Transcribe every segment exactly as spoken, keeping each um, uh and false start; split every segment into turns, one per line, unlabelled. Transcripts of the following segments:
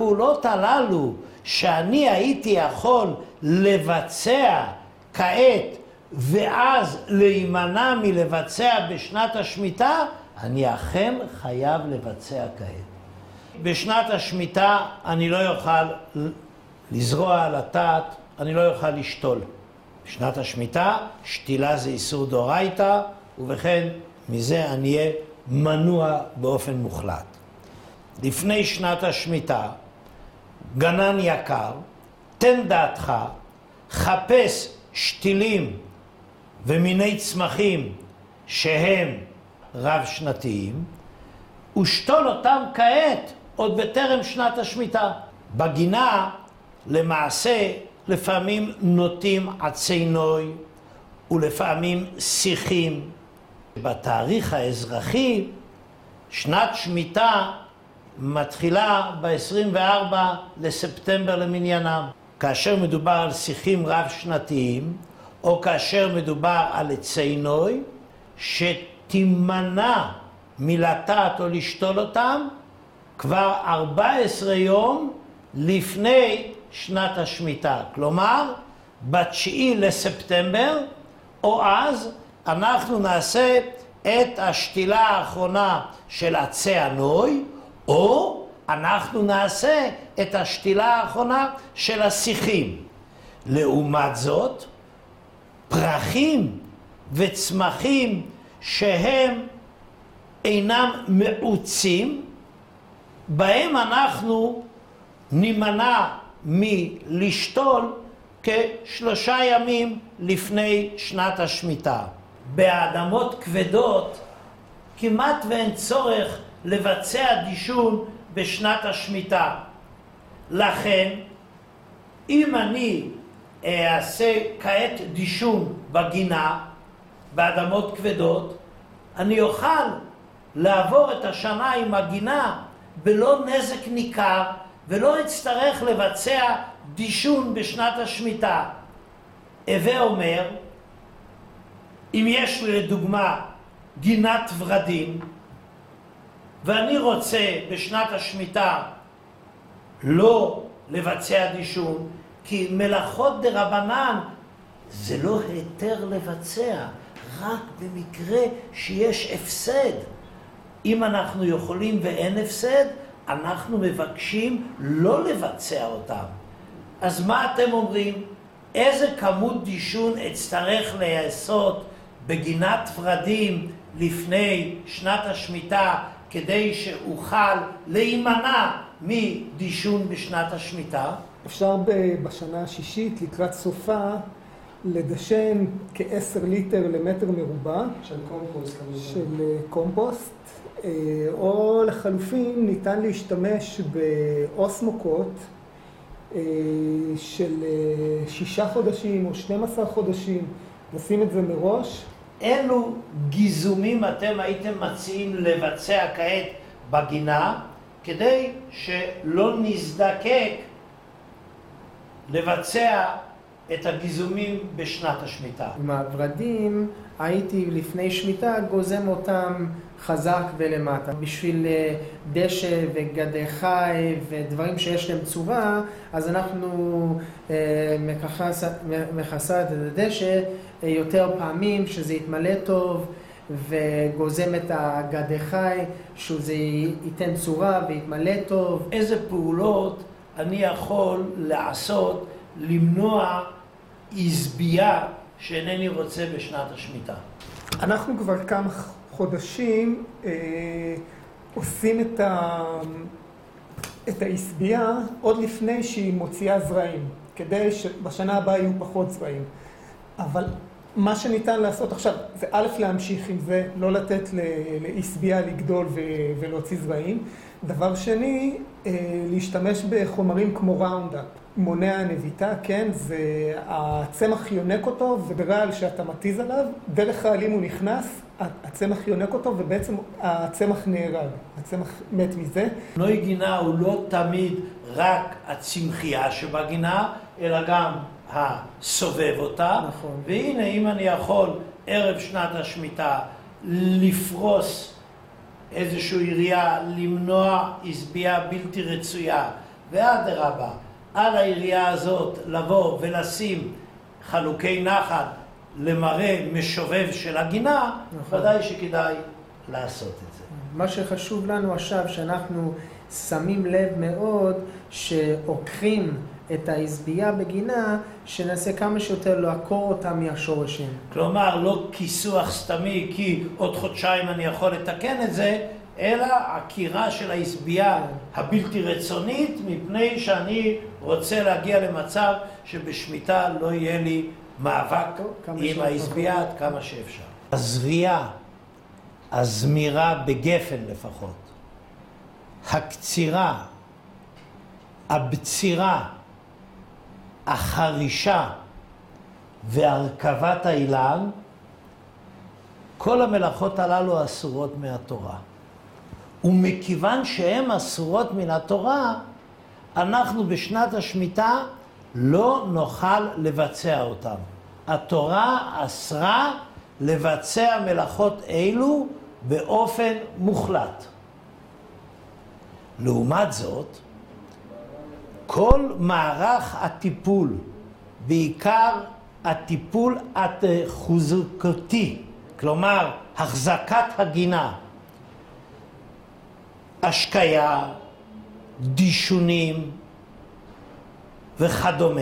הפעולות הללו שאני הייתי יכול לבצע כעת ואז להימנע מלבצע בשנת השמיטה, אני אכן חייב לבצע כעת. בשנת השמיטה אני לא יוכל לזרוע על הטעת, אני לא יוכל לשתול. בשנת השמיטה שתילה זה איסור דאורייתא, ובכן מזה אני אהיה מנוע באופן מוחלט. לפני שנת השמיטה, גנן יקר, תן דעתך, חפש שתילים ומיני צמחים שהם רב שנתיים, ושתול אותם כעת עוד בטרם שנת השמיטה. בגינה למעשה לפעמים נוטים עצי נוי ולפעמים שיחים. בתאריך האזרחי שנת שמיטה מתחילה ב-עשרים וארבעה לספטמבר למניינם. כאשר מדובר על שיחים רב שנתיים או כאשר מדובר על עצי נוי שתימנע מלטעת או לשתול אותם כבר ארבעה עשר יום לפני שנת השמיטה. כלומר, בתשיעי לספטמבר או אז אנחנו נעשה את השתילה האחרונה של עצי הנוי, או אנחנו נעשה את השתילה האחרונה של השיחים. לעומת זאת, פרחים וצמחים שהם אינם מעוצים, בהם אנחנו נימנע מלשתול כשלושה ימים לפני שנת השמיטה. באדמות כבדות כמעט ואין צורך לבצע דישון בשנת השמיטה. לכן, אם אני אעשה כעת דישון בגינה, באדמות כבדות, אני אוכל לעבור את השנה עם הגינה בלא נזק ניכר, ולא אצטרך לבצע דישון בשנת השמיטה. הווה אומר, אם יש לי לדוגמה גינת ורדים, ואני רוצה בשנת השמיטה לא לבצע דישון, כי מלאכות דרבנן זה לא היתר לבצע, רק במקרה שיש הפסד. אם אנחנו יכולים ואין הפסד, אנחנו מבקשים לא לבצע אותם. אז מה אתם אומרים? איזה כמות דישון אצטרך לעשות בגינת ורדים לפני שנת השמיטה כדי שאוכל להימנע מדישון בשנת השמיטה?
אפשר בשנה השישית לקראת סופה לדשן כעשר ליטר למטר מרובע
של קומפוסט,
של קומפוסט, או לחלופין ניתן להשתמש באוסמוקות של שישה חודשים או שנים עשר חודשים, לשים את זה מראש.
אילו גיזומים אתם הייתם מציעים לבצע כעת בגינה כדי שלא נזדקק לבצע את הגיזומים בשנת השמיטה?
עם הורדים הייתי לפני שמיטה גוזם אותם חזק ולמטה. בשביל דשא וגדי חי ודברים שיש להם צורה, אז אנחנו מכסה את הדשא יותר פעמים שזה יתמלא טוב, וגוזם את הגדי חי שזה ייתן צורה ויתמלא טוב.
איזה פעולות אני יכול לעשות למנוע עזבייה שאינני רוצה בשנת השמיטה?
אנחנו כבר כמה חודשים אה, עושים את, ה, את העזבייה עוד לפני שהיא מוציאה זרעים, כדי שבשנה הבאה יהיו פחות זרעים. אבל מה שניתן לעשות עכשיו זה א' להמשיך עם זה, לא לתת לעזבייה לגדול ו, ולהוציא זרעים. דבר שני, אה, להשתמש בחומרים כמו ראונדאפ. מונע הנביטה, כן, זה הצמח יונק אותו, וברגע שאתה מתיז עליו, דרך העלים הוא נכנס, הצמח יונק אותו, ובעצם הצמח נהרג, הצמח מת מזה.
נוי גינה הוא לא תמיד רק הצמחייה שבגינה, אלא גם הסובב אותה.
נכון.
והנה, אם אני יכול ערב שנת השמיטה לפרוס איזושהי יריעה, למנוע עזבייה בלתי רצויה, ואדרבה, על העירייה הזאת לבוא ולשים חלוקי נחל למראה משובב של הגינה,
נכון.
ודאי שכדאי לעשות את זה.
מה שחשוב לנו עכשיו, שאנחנו שמים לב מאוד שעוקרים את העזבייה בגינה, שנעשה כמה שיותר לעקור אותה מהשורשים.
כלומר, לא כיסוח סתמי, כי עוד חודשיים אני יכול לתקן את זה, אלא עקירה של העזבייה הבלתי רצונית, מפני שאני רוצה להגיע למצב שבשמיטה לא יהיה לי מאבק עם העזבייה עד כמה שאפשר. הזריעה, הזמירה בגפן לפחות, הקצירה, הבצירה, החרישה והרכבת האילן, כל המלאכות הללו אסורות מהתורה. ומכיוון שהן אסורות מן התורה, אנחנו בשנת השמיטה לא נוכל לבצע אותן. התורה אסרה לבצע מלאכות אלו באופן מוחלט. לעומת זאת, כל מערך הטיפול, בעיקר הטיפול התחזוקתי, כלומר החזקת הגינה, השקיה, דישונים וכדומה,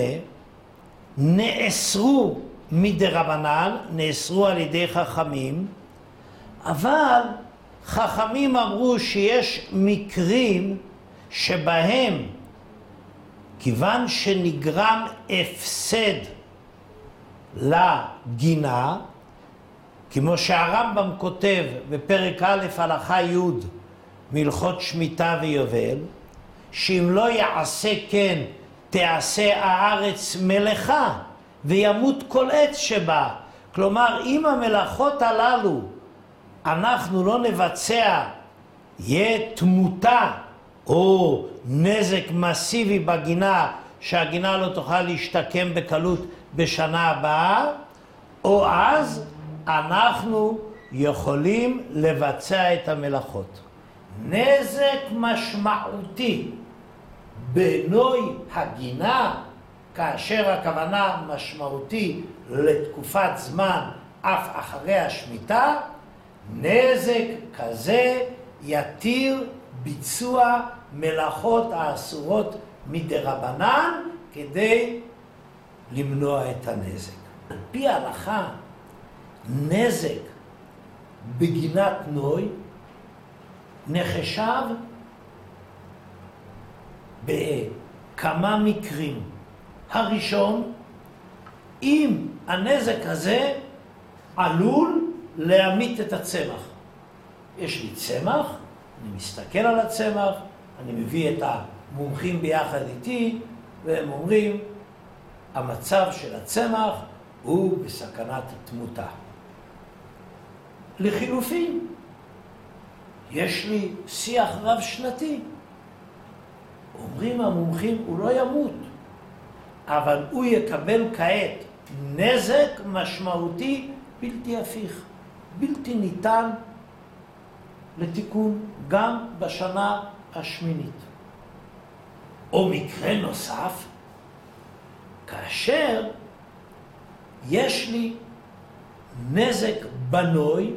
נאסרו מדרבנן, נאסרו על ידי חכמים, אבל חכמים אמרו שיש מקרים שבהם כיוון שנגרם הפסד לגינה, כמו שהרמב"ם כותב בפרק א' הלכה י' מהלכות שמיטה ויובל, שאם לא יעשה כן תעשה הארץ מלאכה וימות כל עץ שבה. כלומר, אם המלאכות הללו אנחנו לא נבצע, יהיה תמותה או נזק מסיבי בגינה, שהגינה לא תוכל להשתקם בקלות בשנה הבאה, או אז אנחנו יכולים לבצע את המלאכות. נזק משמעותי בנוי הגינה, כאשר הכוונה משמעותי לתקופת זמן אף אחרי השמיטה, נזק כזה יתיר ביצוע מלאכות האסורות מדרבנן כדי למנוע את הנזק. על פי ההלכה, נזק בגינת נוי נחשב בכמה מקרים. הראשון, אם הנזק הזה עלול להמית את הצמח. יש לי צמח, אני מסתכל על הצמח, אני מביא את המומחים ביחד איתי, והם אומרים, המצב של הצמח הוא בסכנת תמותה. לחילופין, יש לי שיח רב שנתי. אומרים המומחים, הוא לא ימות, אבל הוא יקבל כעת נזק משמעותי בלתי הפיך, בלתי ניתן לתיקון גם בשנה השמינית. או מקרה נוסף, כאשר יש לי נזק בנוי,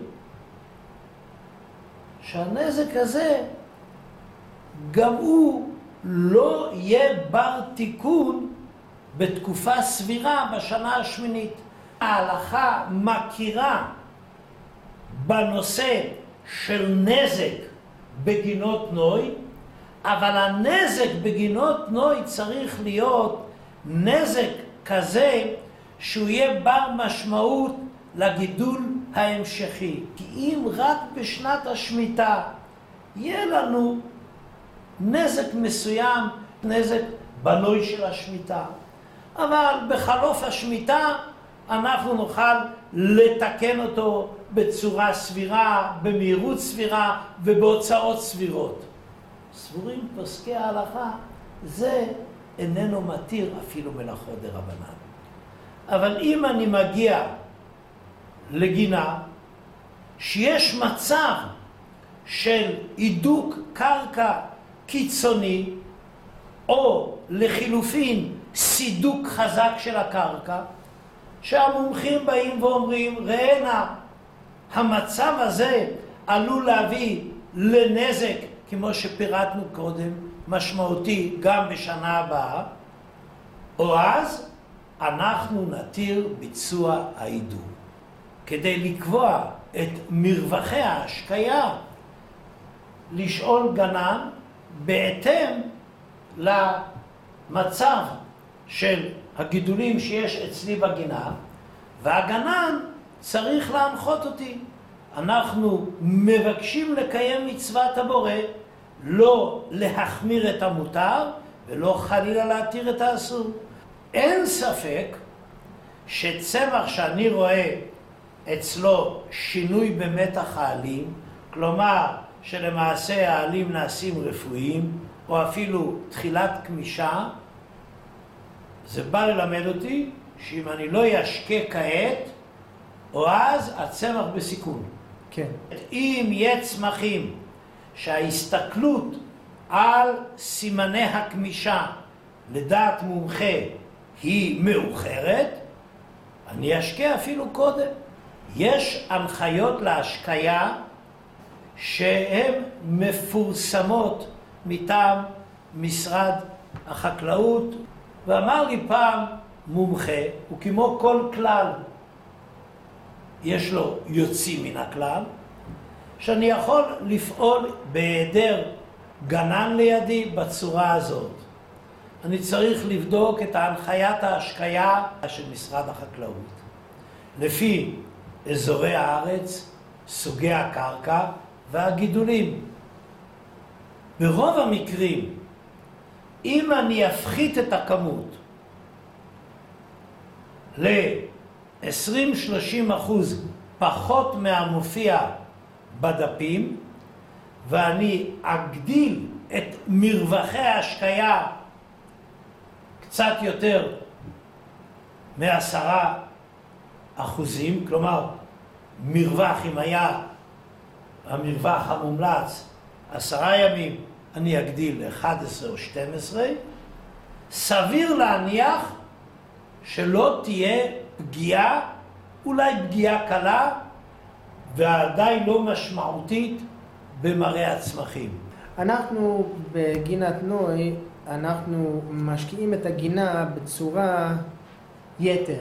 שהנזק הזה גם הוא לא יהיה בר תיקון בתקופה סבירה בשנה השמינית. ההלכה מכירה בנושא של נזק בגינות נוי, אבל הנזק בגינות נוי צריך להיות נזק כזה שהוא יהיה בר משמעות לגידול ההמשכי. כי אם רק בשנת השמיטה יהיה לנו נזק מסוים, נזק בנוי של השמיטה, אבל בחלוף השמיטה אנחנו נוכל לתקן אותו בצורה סבירה, במהירות סבירה ובהוצאות סבירות. סבורים פוסקי ההלכה, זה איננו מתיר אפילו מלאכות דרבנן. אבל אם אני מגיע לגינה שיש מצב של הידוק קרקע קיצוני, או לחילופין סידוק חזק של הקרקע, שהמומחים באים ואומרים, ראינה, המצב הזה עלול להביא לנזק, כמו שפירטנו קודם, משמעותי גם בשנה הבאה, או אז אנחנו נתיר ביצוע ההידור. כדי לקבוע את מרווחי ההשקיה, לשאול גנן בהתאם למצב של הגידולים שיש אצלי בגינה, והגנן צריך להנחות אותי. אנחנו מבקשים לקיים מצוות הבורא, לא להחמיר את המותר ולא חלילה להתיר את האסור. אין ספק שצמח שאני רואה אצלו שינוי במתח העלים, כלומר שלמעשה העלים נעשים רפואיים או אפילו תחילת כמישה, זה בא ללמד אותי שאם אני לא ישקה כעת, או אז הצמח בסיכון.
כן.
אם יהיה צמחים שההסתכלות על סימני הכמישה לדעת מומחה היא מאוחרת, אני אשקה אפילו קודם. יש הנחיות להשקיה שהן מפורסמות מטעם משרד החקלאות, ואמר לי פעם מומחה, וכמו כל כלל יש לו יוצאים מן הכלל, שאני יכול לפעול בהיעדר גנן לידי בצורה הזאת. אני צריך לבדוק את הנחיית ההשקיה של משרד החקלאות. לפי אזורי הארץ, סוגי הקרקע והגידולים. ברוב המקרים, אם אני אפחית את הכמות ל-עשרים שלושים אחוז פחות מהמופיע בדפים, ואני אגדיל את מרווחי ההשקיה קצת יותר מעשרה אחוזים, כלומר מרווח, אם היה המרווח המומלץ עשרה ימים, אני אגדיל ל-אחד עשר או שתים עשרה, סביר להניח שלא תהיה פגיעה, אולי פגיעה קלה ועדיין לא משמעותית במראה הצמחים.
אנחנו בגינת נוי, אנחנו משקיעים את הגינה בצורה יתר.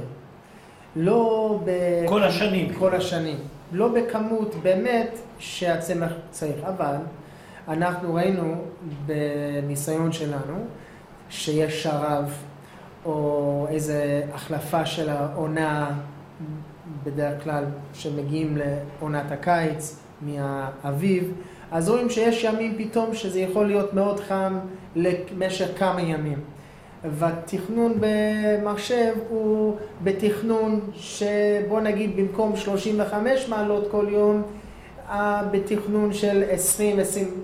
לא ב...
כל השנים.
כל השנים. לא בכמות באמת שהצמח צריך, אבל אנחנו ראינו בניסיון שלנו שיש שרב או איזה החלפה של העונה, בדרך כלל שמגיעים לעונת הקיץ מהאביב, אז רואים שיש ימים פתאום שזה יכול להיות מאוד חם למשך כמה ימים. והתכנון במחשב הוא בתכנון שבוא נגיד במקום שלושים וחמש מעלות כל יום, בתכנון של עשרים עד עשרים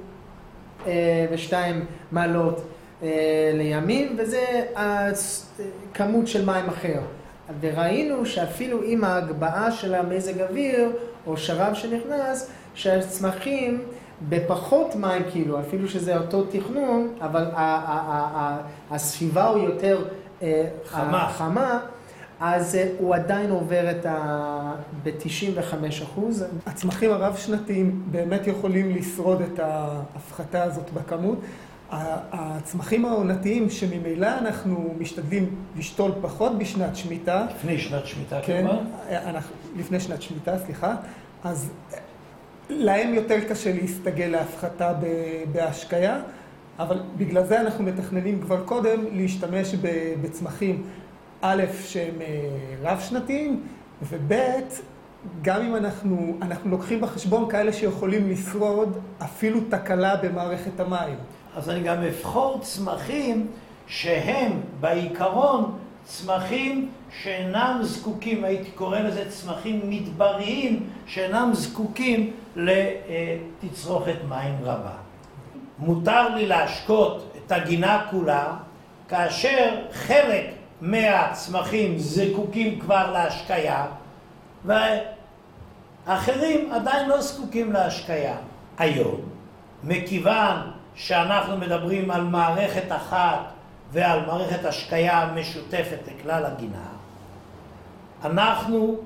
ושתיים מעלות לימים, וזה כמות של מים אחר. וראינו שאפילו עם ההגבהה של המזג אוויר או שרב שנכנס, שהצמחים בפחות מים כאילו, אפילו שזה אותו תכנון, אבל הסביבה הוא יותר
חמה,
חמה, אז הוא עדיין עובר את ה... ב-תשעים וחמישה אחוז.
הצמחים הרב-שנתיים באמת יכולים לשרוד את ההפחתה הזאת בכמות. הצמחים העונתיים שממילא אנחנו משתדלים לשתול פחות בשנת שמיטה.
לפני שנת שמיטה,
כן,
כלומר?
אנחנו, לפני שנת שמיטה, סליחה. אז להם יותר קשה להסתגל להפחתה בהשקיה, אבל בגלל זה אנחנו מתכננים כבר קודם להשתמש בצמחים א' שהם רב-שנתיים, וב' גם אם אנחנו, אנחנו לוקחים בחשבון כאלה שיכולים לשרוד אפילו תקלה במערכת המים.
אז אני גם אבחור צמחים שהם בעיקרון צמחים שאינם זקוקים, הייתי קורא לזה צמחים מדבריים, שאינם זקוקים לתצרוכת מים רבה. מותר לי להשקות את הגינה כולה, כאשר חלק מהצמחים זקוקים כבר להשקיה, ואחרים עדיין לא זקוקים להשקיה. היום, מכיוון שאנחנו מדברים על מערכת אחת ועל מערכת השקיה משותפת לכלל הגינה, אנחנו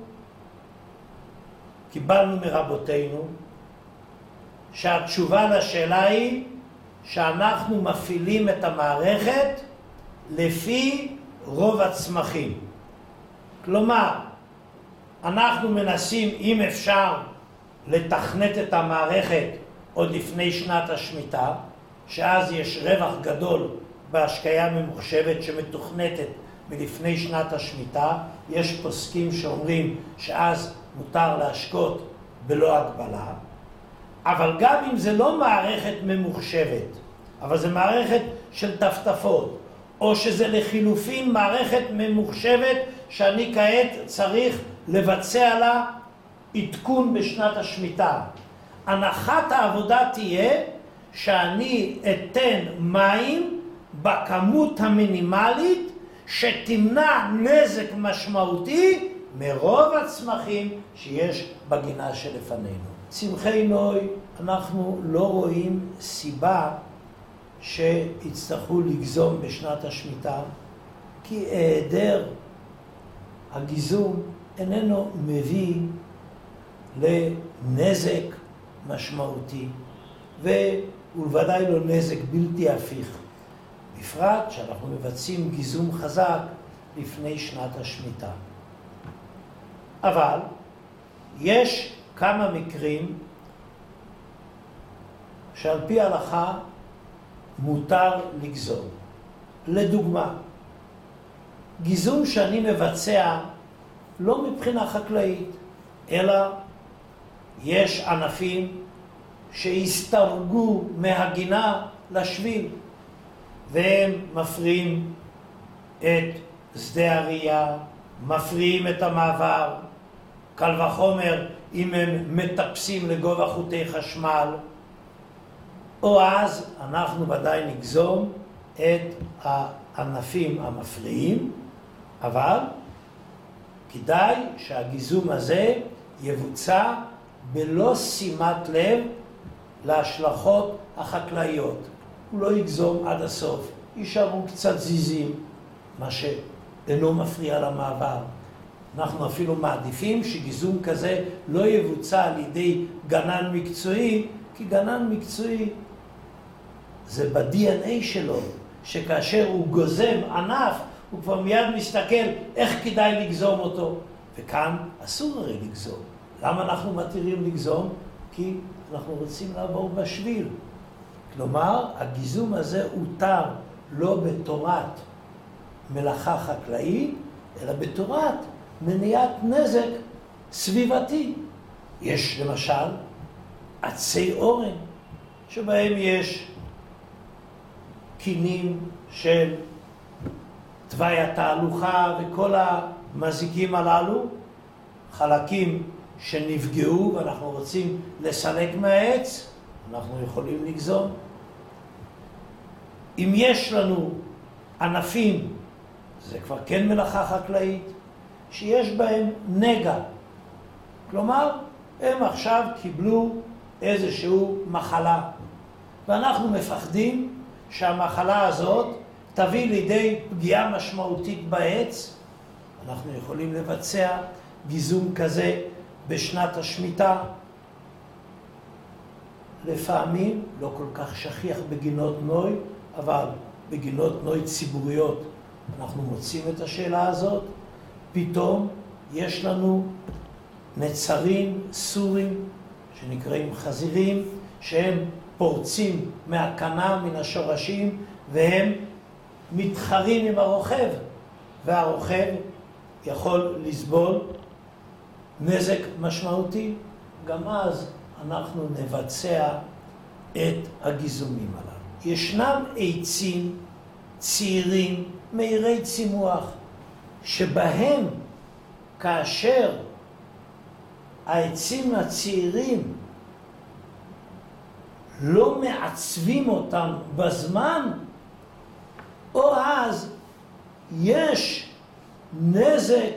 קיבלנו מרבותינו שהתשובה לשאלה היא שאנחנו מפעילים את המערכת לפי רוב הצמחים. כלומר, אנחנו מנסים, אם אפשר, לתכנת את המערכת עוד לפני שנת השמיטה, שאז יש רווח גדול בהשקיה ממוחשבת שמתוכנתת מלפני שנת השמיטה. יש פוסקים שאומרים שאז מותר להשקות בלא הגבלה. אבל גם אם זה לא מערכת ממוחשבת, אבל זה מערכת של טפטפות, או שזה לחילופין מערכת ממוחשבת שאני כעת צריך לבצע לה עדכון בשנת השמיטה, הנחת העבודה תהיה שאני אתן מים בכמות המינימלית שתמנע נזק משמעותי מרוב הצמחים שיש בגינה שלפנינו. צמחי נוי, אנחנו לא רואים סיבה שיצטרכו לגזום בשנת השמיטה, כי היעדר הגיזום איננו מביא לנזק משמעותי, ובוודאי לא נזק בלתי הפיך, בפרט שאנחנו מבצעים גיזום חזק לפני שנת השמיטה. אבל יש כמה מקרים שעל פי ההלכה מותר לגזום. לדוגמה, גיזום שאני מבצע לא מבחינה חקלאית, אלא יש ענפים שהסתרגו מהגינה לשביל, והם מפריעים את שדה הראייה, מפריעים את המעבר, קל וחומר אם הם מטפסים לגובה חוטי חשמל, או אז אנחנו ודאי נגזום את הענפים המפריעים, אבל כדאי שהגיזום הזה יבוצע בלא שימת לב להשלכות החקלאיות. הוא לא יגזום עד הסוף, יישארו קצת זיזים, מה שאינו מפריע למעבר. אנחנו אפילו מעדיפים שגיזום כזה לא יבוצע על ידי גנן מקצועי, כי גנן מקצועי זה ב-די אן איי שלו, שכאשר הוא גוזם ענף, הוא כבר מיד מסתכל איך כדאי לגזום אותו. וכאן אסור הרי לגזום. למה אנחנו מתירים לגזום? כי אנחנו רוצים לעבור בשביל. כלומר, הגיזום הזה הותר לא בתורת מלאכה חקלאית, אלא בתורת מניעת נזק סביבתי. יש למשל עצי אורן, שבהם יש קינים של תוואי התהלוכה וכל המזיקים הללו, חלקים שנפגעו ואנחנו רוצים לסלק מהעץ, אנחנו יכולים לגזום. אם יש לנו ענפים, זה כבר כן מלאכה חקלאית, שיש בהם נגע, כלומר הם עכשיו קיבלו איזשהו מחלה, ואנחנו מפחדים שהמחלה הזאת תביא לידי פגיעה משמעותית בעץ, אנחנו יכולים לבצע גיזום כזה בשנת השמיטה. לפעמים, לא כל כך שכיח בגינות נוי, אבל בגינות נוי ציבוריות אנחנו מוצאים את השאלה הזאת. פתאום יש לנו נצרים סורים שנקראים חזירים, שהם פורצים מהקנה, מן השורשים, והם מתחרים עם הרוכב, והרוכב יכול לסבול נזק משמעותי. גם אז אנחנו נבצע את הגיזומים הללו. ישנם עצים צעירים, מהירי צימוח, שבהם כאשר העצים הצעירים לא מעצבים אותם בזמן, או אז יש נזק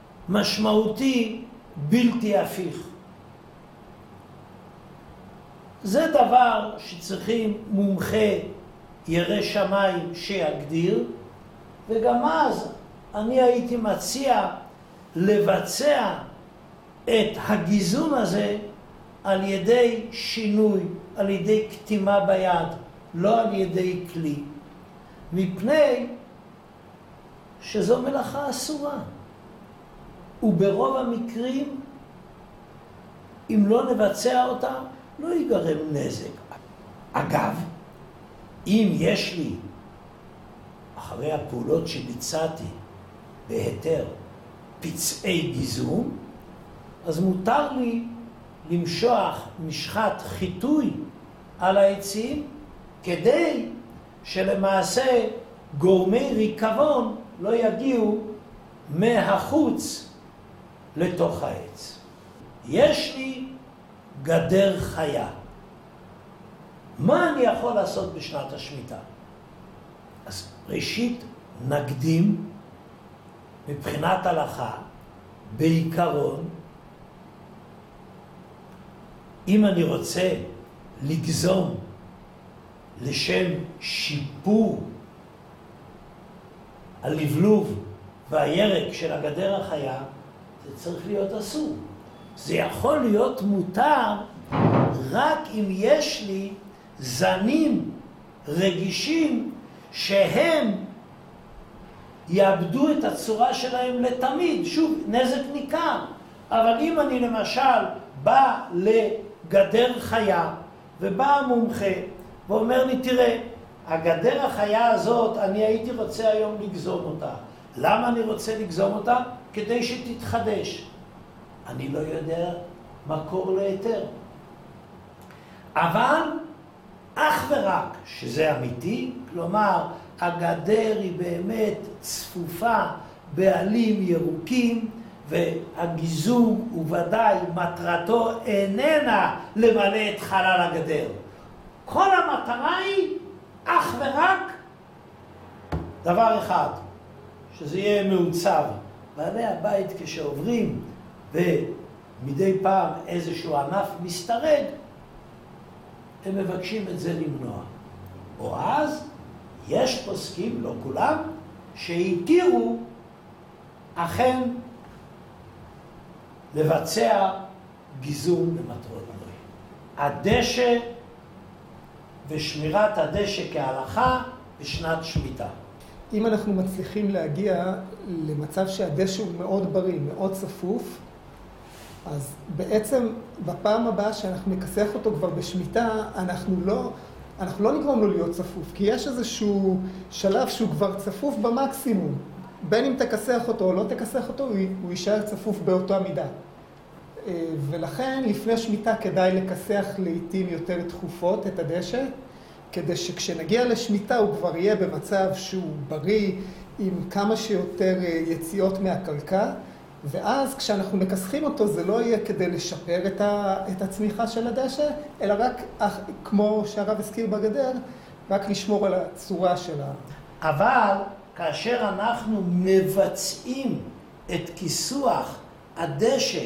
משמעותי בלתי הפיך. זה דבר שצריכים מומחה ירא שמיים שיגדיר, וגם אז אני הייתי מציע לבצע את הגיזום הזה על ידי שינוי, על ידי כתימה ביד, לא על ידי כלי, מפני שזו מלאכה אסורה. וברוב המקרים, אם לא נבצע אותה, לא ייגרם נזק. אגב, אם יש לי, אחרי הפעולות שביצעתי בהיתר, פצעי גיזום, אז מותר לי למשוח משחת חיטוי על העצים, כדי שלמעשה גורמי ריקבון לא יגיעו מהחוץ לתוך העץ. יש לי גדר חיה. מה אני יכול לעשות בשנת השמיטה? אז ראשית נקדים מבחינת הלכה, בעיקרון, אם אני רוצה לגזום לשם שיפור הלבלוב והירק של הגדר החיה, זה צריך להיות אסור. זה יכול להיות מותר רק אם יש לי זנים רגישים שהם יאבדו את הצורה שלהם לתמיד. שוב, נזק ניכר. אבל אם אני למשל בא לגדר חיה ובא המומחה ואומר לי, תראה, הגדר החיה הזאת, אני הייתי רוצה היום לגזום אותה. למה אני רוצה לגזום אותה? כדי שתתחדש. אני לא יודע מקור להיתר. אבל אך ורק שזה אמיתי, כלומר הגדר היא באמת צפופה בעלים ירוקים, והגיזום וודאי מטרתו איננה למלא את חלל הגדר. כל המטרה היא אך ורק דבר אחד, שזה יהיה מעוצב. בעלי הבית כשעוברים ומדי פעם איזשהו ענף מסתרג, הם מבקשים את זה למנוע. או אז יש פוסקים, לא כולם, שהתירו אכן לבצע גיזום למטרות בנוי. הדשא ושמירת הדשא כהלכה בשנת שמיטה.
אם אנחנו מצליחים להגיע למצב שהדשא הוא מאוד בריא, מאוד צפוף, אז בעצם בפעם הבאה שאנחנו נכסח אותו כבר בשמיטה, אנחנו לא, אנחנו לא נגרום לו להיות צפוף, כי יש איזשהו שלב שהוא כבר צפוף במקסימום. בין אם תכסח אותו או לא תכסח אותו, הוא יישאר צפוף באותה מידה. ולכן לפני שמיטה כדאי לכסח לעתים יותר תכופות את הדשא, כדי שכשנגיע לשמיטה הוא כבר יהיה במצב שהוא בריא, עם כמה שיותר יציאות מהקרקע, ואז כשאנחנו מכסחים אותו זה לא יהיה כדי לשפר את, ה, את הצמיחה של הדשא, אלא רק, כמו שהרב הזכיר בגדר, רק לשמור על הצורה שלה.
אבל כאשר אנחנו מבצעים את כיסוח הדשא,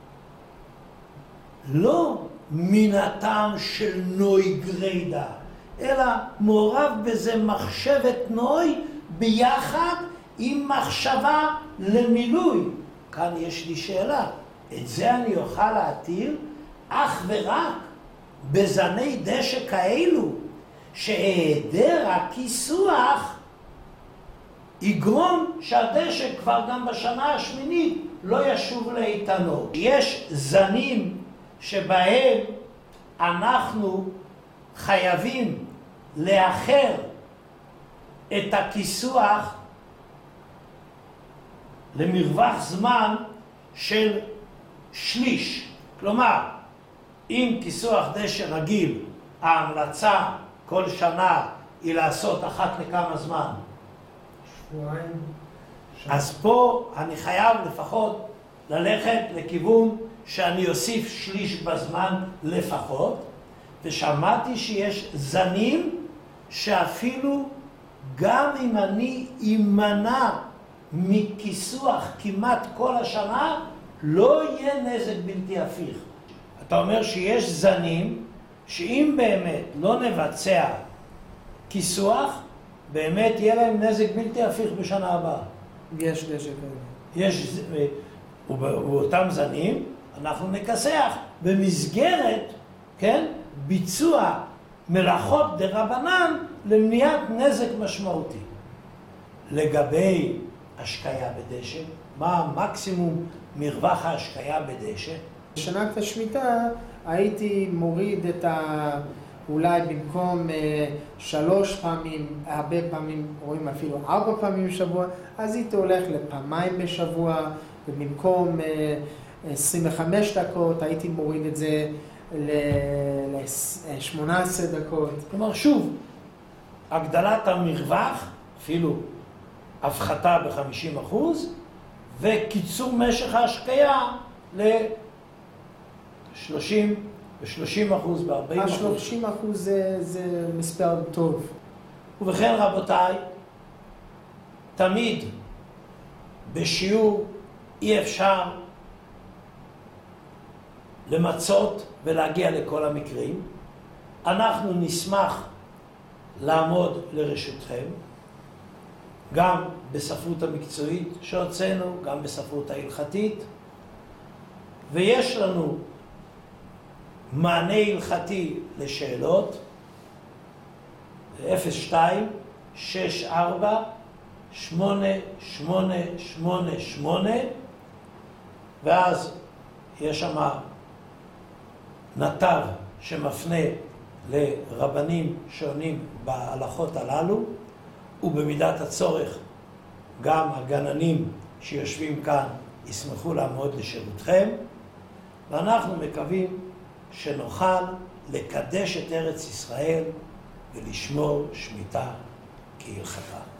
לא מן הטעם של נוי גרידא, אלא מעורב בזה מחשבת נוי ביחד עם מחשבה למילוי. כאן יש לי שאלה, את זה אני אוכל להתיר אך ורק בזני דשא כאלו, שהיעדר הכיסוח יגרום שהדשא כבר גם בשנה השמינית לא ישוב לאיתנו. יש זנים שבהם אנחנו חייבים לאחר את הכיסוח למרווח זמן של שליש. כלומר, אם כיסוח דשא רגיל, ההמלצה כל שנה היא לעשות אחת לכמה זמן.
שבועיים.
אז פה אני חייב לפחות ללכת לכיוון שאני אוסיף שליש בזמן לפחות, ושמעתי שיש זנים שאפילו גם אם אני אמנע מכיסוח כמעט כל השנה, לא יהיה נזק בלתי הפיך. אתה אומר שיש זנים שאם באמת לא נבצע כיסוח, באמת יהיה להם נזק בלתי הפיך בשנה הבאה.
יש דשא כזה.
יש, ובאותם זנים אנחנו נכסח במסגרת, כן, ביצוע מלאכות דרבנן למניעת נזק משמעותי. לגבי השקיה בדשא, מה המקסימום מרווח ההשקיה בדשא?
בשנת השמיטה הייתי מוריד את ה... אולי במקום אה, שלוש פעמים, הרבה פעמים רואים אפילו ארבע פעמים בשבוע, אז הייתי הולך לפעמיים בשבוע, ובמקום אה, עשרים וחמש דקות הייתי מוריד את זה ל-שמונה עשרה דקות.
כלומר, שוב, הגדלת המרווח, אפילו הפחתה ב-חמישים אחוז, וקיצור משך ההשקיה ל-שלושים ב-שלושים אחוז, ב-ארבעים אחוז.
ה-שלושים אחוז זה, זה מספר טוב.
ובכן רבותיי, תמיד בשיעור אי אפשר למצות ולהגיע לכל המקרים. אנחנו נשמח לעמוד לרשותכם, גם בספרות המקצועית שהוצאנו, גם בספרות ההלכתית, ויש לנו מענה הלכתי לשאלות, אפס שתיים שש ארבע שמונה שמונה שמונה שמונה, ואז יש שם נתב שמפנה לרבנים שונים בהלכות הללו, ובמידת הצורך גם הגננים שיושבים כאן ישמחו לעמוד לשירותכם, ואנחנו מקווים שנוכל לקדש את ארץ ישראל ולשמור שמיטה כהלכתה.